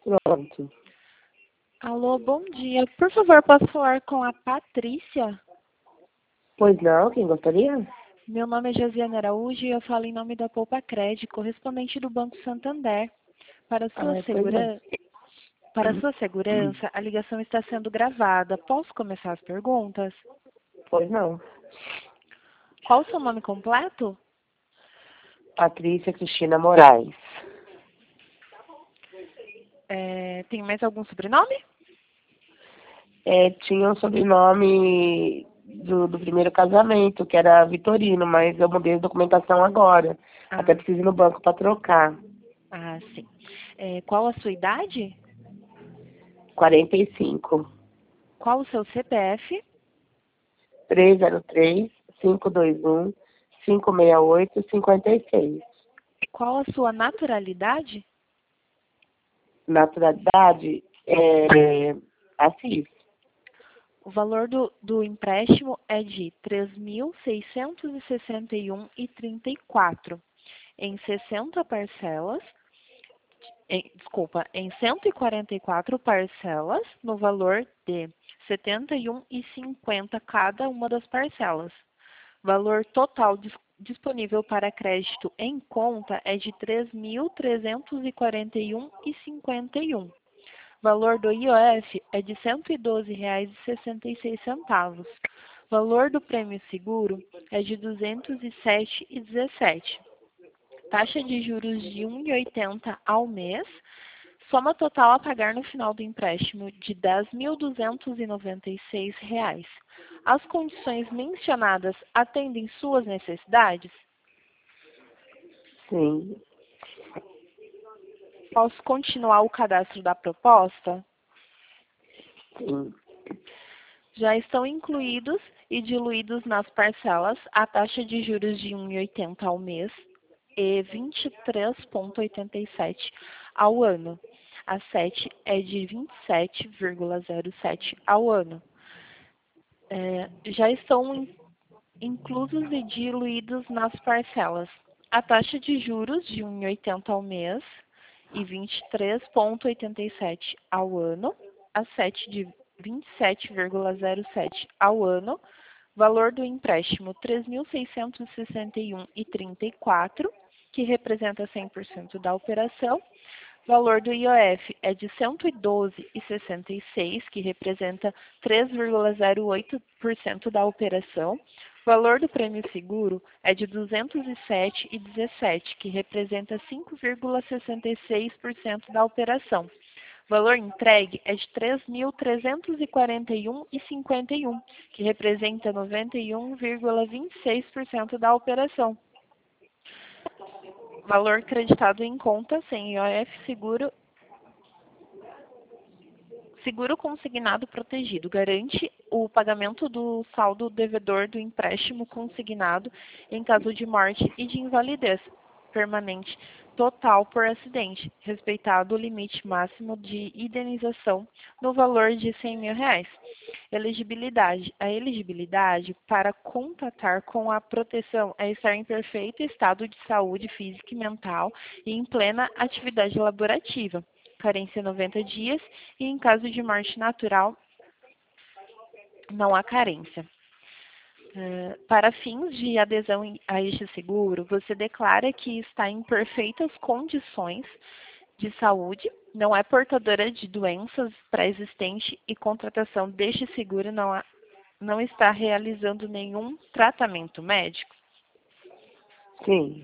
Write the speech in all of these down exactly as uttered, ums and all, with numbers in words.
Pronto. Alô, bom dia. Por favor, posso falar com a Patrícia? Pois não, quem gostaria? Meu nome é Josiane Araújo e eu falo em nome da Poupa Cred, correspondente do Banco Santander. Para sua Ah, pois não. segurança, para sua segurança, a ligação está sendo gravada. Posso começar as perguntas? Pois não. Qual o seu nome completo? Patrícia Cristina Moraes. É, tem mais algum sobrenome? É, tinha um sobrenome do, do primeiro casamento, que era Vitorino, mas eu mudei a documentação agora. Ah, Até preciso ir no banco para trocar. ah sim. É, qual a sua idade? quarenta e cinco. Qual o seu C P F? três zero três, cinco dois um, cinco seis oito, cinco seis. Qual a sua naturalidade? Naturalidade é Assis. O valor do, do empréstimo é de três mil seiscentos e sessenta e um reais e trinta e quatro em sessenta parcelas, em, desculpa, em cento e quarenta e quatro parcelas, no valor de setenta e um reais e cinquenta centavos cada uma das parcelas. Valor total dis, disponível para crédito em conta é de três mil trezentos e quarenta e um reais e cinquenta e um. Valor do I O F é de cento e doze reais e sessenta e seis centavos. Valor do prêmio seguro é de duzentos e sete reais e dezessete centavos. Taxa de juros de um vírgula oitenta ao mês. Soma total a pagar no final do empréstimo de dez mil duzentos e noventa e seis reais. As condições mencionadas atendem suas necessidades? Sim. Posso continuar o cadastro da proposta? Sim. Já estão incluídos e diluídos nas parcelas a taxa de juros de um vírgula oitenta ao mês e vinte e três vírgula oitenta e sete ao ano. A sete é de vinte e sete vírgula zero sete ao ano. É, já estão inclusos e diluídos nas parcelas a taxa de juros de um vírgula oitenta ao mês e vinte e três vírgula oitenta e sete ao ano, a sete de vinte e sete vírgula zero sete ao ano, valor do empréstimo três mil seiscentos e sessenta e um reais e trinta e quatro, que representa cem por cento da operação. Valor do I O F é de cento e doze reais e sessenta e seis, que representa três vírgula zero oito por cento da operação. Valor do prêmio seguro é de duzentos e sete reais e dezessete, que representa cinco vírgula sessenta e seis por cento da operação. Valor entregue é de três mil trezentos e quarenta e um reais e cinquenta e um, que representa noventa e um vírgula vinte e seis por cento da operação. Valor creditado em conta sem I O F seguro seguro consignado protegido. Garante o pagamento do saldo devedor do empréstimo consignado em caso de morte e de invalidez permanente total por acidente, respeitado o limite máximo de indenização no valor de cem mil reais. Elegibilidade. A elegibilidade para contatar com a proteção é estar em perfeito estado de saúde física e mental e em plena atividade laborativa. Carência noventa dias e em caso de morte natural não há carência. Uh, para fins de adesão a este seguro, você declara que está em perfeitas condições de saúde, não é portadora de doenças pré-existentes e contratação deste seguro não, há, não está realizando nenhum tratamento médico? Sim.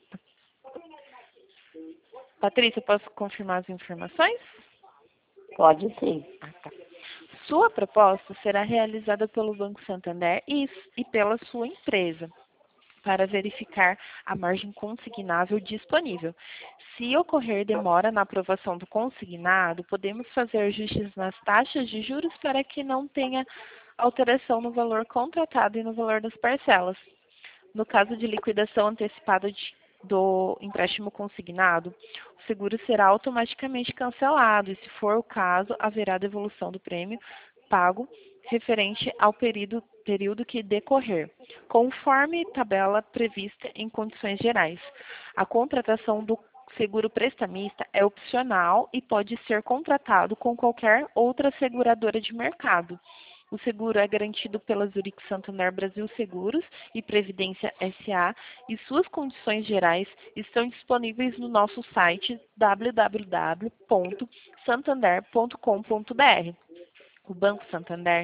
Patrícia, posso confirmar as informações? Pode sim. Ah, tá. Sua proposta será realizada pelo Banco Santander e, e pela sua empresa, para verificar a margem consignável disponível. Se ocorrer demora na aprovação do consignado, podemos fazer ajustes nas taxas de juros para que não tenha alteração no valor contratado e no valor das parcelas. No caso de liquidação antecipada de, do empréstimo consignado, o seguro será automaticamente cancelado e, se for o caso, haverá devolução do prêmio pago referente ao período, período que decorrer, conforme tabela prevista em condições gerais. A contratação do seguro prestamista é opcional e pode ser contratado com qualquer outra seguradora de mercado. O seguro é garantido pela Zurich Santander Brasil Seguros e Previdência S A e suas condições gerais estão disponíveis no nosso site w w w ponto santander ponto com ponto b r. O Banco Santander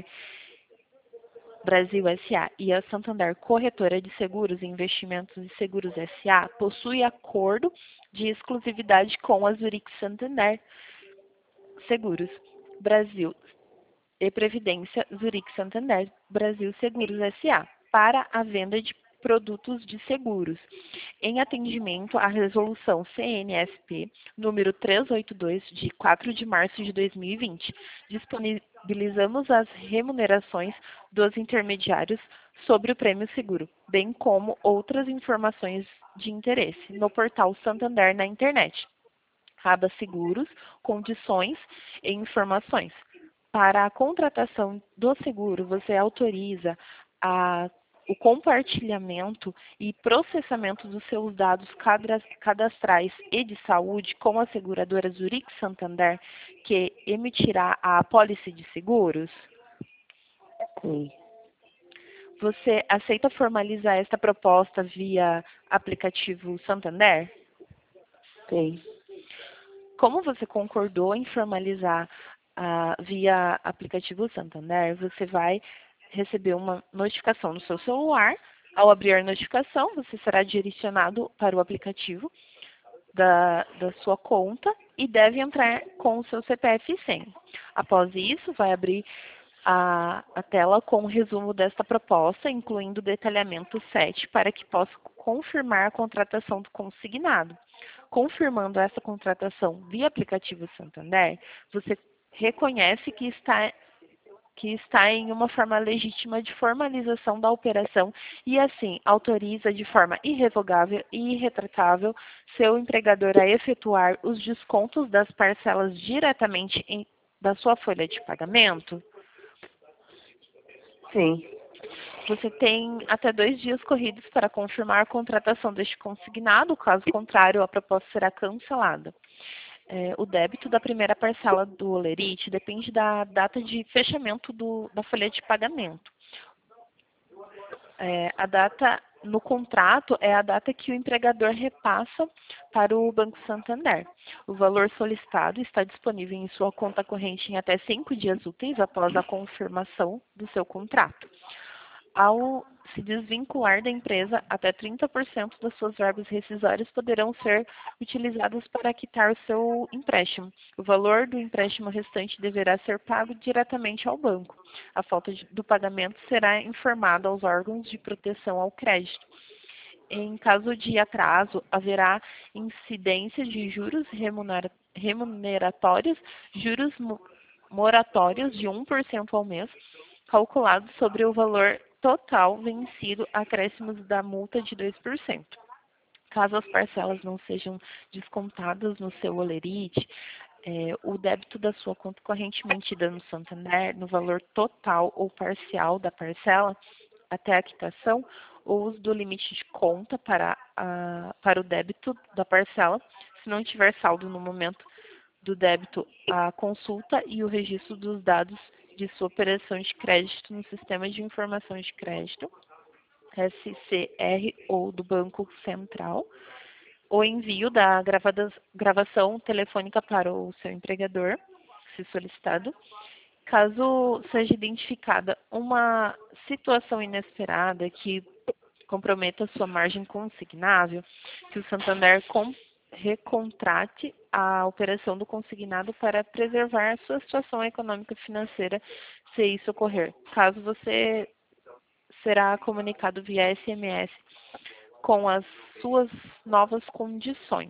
Brasil S A e a Santander Corretora de Seguros e Investimentos e Seguros S A possuem acordo de exclusividade com a Zurich Santander Seguros Brasil e Previdência Zurich Santander Brasil Seguros S A para a venda de produtos de seguros, em atendimento à resolução C N S P número trezentos e oitenta e dois, de quatro de março de dois mil e vinte. Disponibilizamos as remunerações dos intermediários sobre o prêmio seguro, bem como outras informações de interesse no portal Santander na internet. Aba Seguros, Condições e Informações. Para a contratação do seguro, você autoriza a, o compartilhamento e processamento dos seus dados cadastrais e de saúde com a seguradora Zurich Santander, que emitirá a apólice de seguros? Sim. Você aceita formalizar esta proposta via aplicativo Santander? Sim. Como você concordou em formalizar Uh, via aplicativo Santander, você vai receber uma notificação no seu celular. Ao abrir a notificação, você será direcionado para o aplicativo da, da sua conta e deve entrar com o seu C P F e senha. Após isso, vai abrir a, a tela com o resumo desta proposta, incluindo o detalhamento sete, para que possa confirmar a contratação do consignado. Confirmando essa contratação via aplicativo Santander, você reconhece que está, que está em uma forma legítima de formalização da operação e, assim, autoriza de forma irrevogável e irretratável seu empregador a efetuar os descontos das parcelas diretamente em, da sua folha de pagamento? Sim. Você tem até dois dias corridos para confirmar a contratação deste consignado, caso contrário, a proposta será cancelada. É, o débito da primeira parcela do holerite depende da data de fechamento do, da folha de pagamento. É, a data no contrato é a data que o empregador repassa para o Banco Santander. O valor solicitado está disponível em sua conta corrente em até cinco dias úteis após a confirmação do seu contrato. Ao se desvincular da empresa, até trinta por cento das suas verbas rescisórias poderão ser utilizadas para quitar o seu empréstimo. O valor do empréstimo restante deverá ser pago diretamente ao banco. A falta de, do pagamento será informada aos órgãos de proteção ao crédito. Em caso de atraso, haverá incidência de juros remunera, remuneratórios, juros moratórios de um por cento ao mês, calculados sobre o valor total vencido, acréscimos da multa de dois por cento. Caso as parcelas não sejam descontadas no seu holerite, é, o débito da sua conta corrente mantida no Santander, no valor total ou parcial da parcela, até a quitação, o uso do limite de conta para, a, para o débito da parcela, se não tiver saldo no momento do débito, a consulta e o registro dos dados de sua operação de crédito no Sistema de Informação de Crédito, S C R, ou do Banco Central, o envio da gravada, gravação telefônica para o seu empregador, se solicitado. Caso seja identificada uma situação inesperada que comprometa sua margem consignável, que o Santander com, recontrate a operação do consignado para preservar a sua situação econômica e financeira, se isso ocorrer. Caso você será comunicado via S M S com as suas novas condições.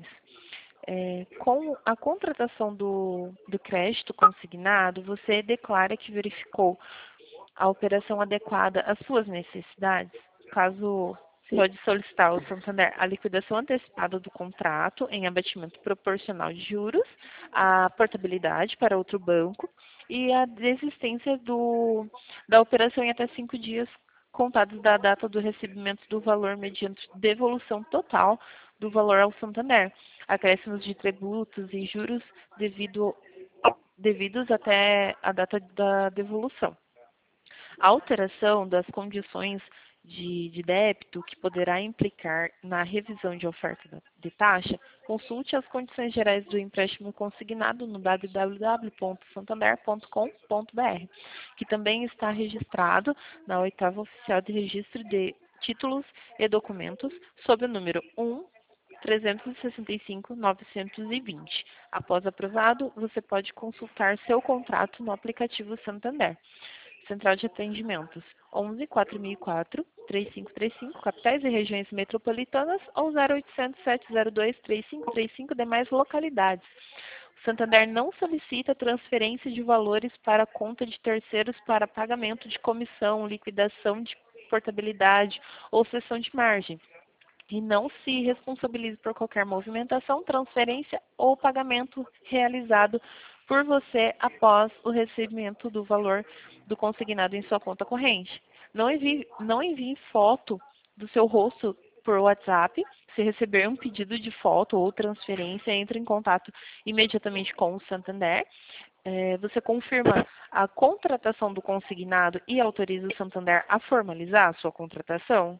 É, com a contratação do, do crédito consignado, você declara que verificou a operação adequada às suas necessidades. Caso pode solicitar ao Santander a liquidação antecipada do contrato em abatimento proporcional de juros, a portabilidade para outro banco e a desistência do, da operação em até cinco dias contados da data do recebimento do valor mediante devolução total do valor ao Santander, acréscimos de tributos e juros devido, devidos até a data da devolução. A alteração das condições de, de débito que poderá implicar na revisão de oferta de taxa, consulte as condições gerais do empréstimo consignado no w w w ponto santander ponto com ponto b r, que também está registrado na oitava oficial de registro de títulos e documentos sob o número um trezentos e sessenta e cinco ponto novecentos e vinte. Após aprovado, você pode consultar seu contrato no aplicativo Santander. Central de Atendimentos onze quatro mil e quatro, três cinco três cinco, capitais e regiões metropolitanas ou zero oitocentos, sete zero dois, três cinco três cinco, demais localidades. O Santander não solicita transferência de valores para a conta de terceiros para pagamento de comissão, liquidação de portabilidade ou cessão de margem, e não se responsabilize por qualquer movimentação, transferência ou pagamento realizado por você após o recebimento do valor do consignado em sua conta corrente. Não envie, não envie foto do seu rosto por WhatsApp. Se receber um pedido de foto ou transferência, entre em contato imediatamente com o Santander. É, você confirma a contratação do consignado e autoriza o Santander a formalizar a sua contratação?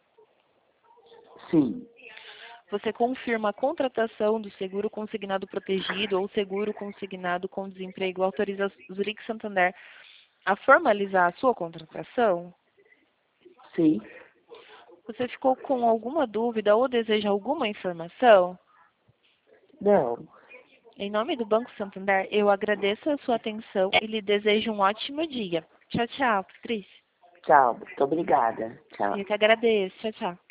Sim. Você confirma a contratação do seguro consignado protegido ou seguro consignado com desemprego, autoriza o Zurich Santander a formalizar a sua contratação? Sim. Você ficou com alguma dúvida ou deseja alguma informação? Não. Em nome do Banco Santander, eu agradeço a sua atenção e lhe desejo um ótimo dia. Tchau, tchau, Patrícia. Tchau. Muito obrigada. Tchau. Eu que agradeço. Tchau, tchau.